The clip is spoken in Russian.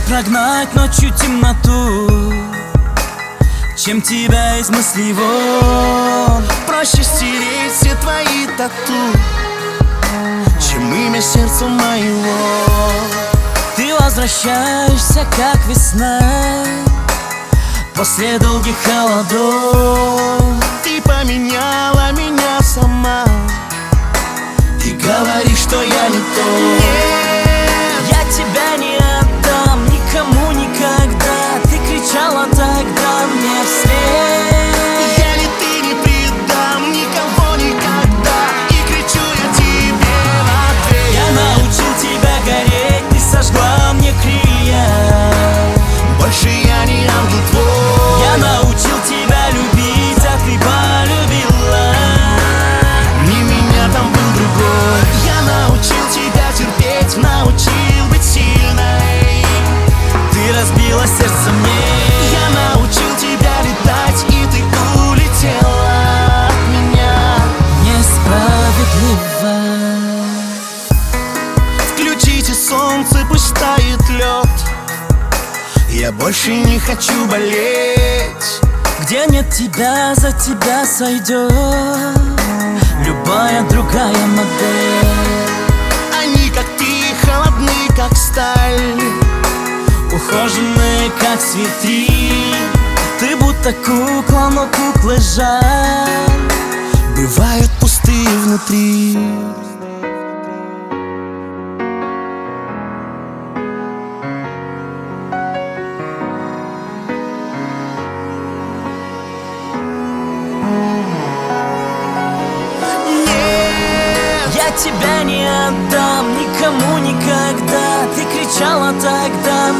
прогнать ночью темноту, чем тебя из мыслей вон. Проще стереть все твои тату, чем имя сердца моего. Ты возвращаешься, как весна, после долгих холодов. Ты поменяла меня сама, ты говоришь, что я не то. Я тебя не отдам никому никогда. Ты кричала тогда мне вслед. Я ли ты не предам никого никогда, и кричу я тебе в ответ. Я научил тебя гореть, ты сожгла мне крылья. Больше я не ангел твой. Я научил тебя любить, а ты полюбила. Не меня, там был другой. Я научил тебя терпеть, научил быть сильной. Ты разбила сердце мне. Я научил тебя летать, и ты улетела от меня. Несправедливо. Включите солнце, пусть тает лед. Я больше не хочу болеть. Где нет тебя, за тебя сойдет любая другая модель. Они, как ты, холодны, как сталь, Ухоженные, как цветы. Ты будто кукла, но куклы жаль. бывают пустые внутри. Я тебя не отдам никому никогда. Ты кричала тогда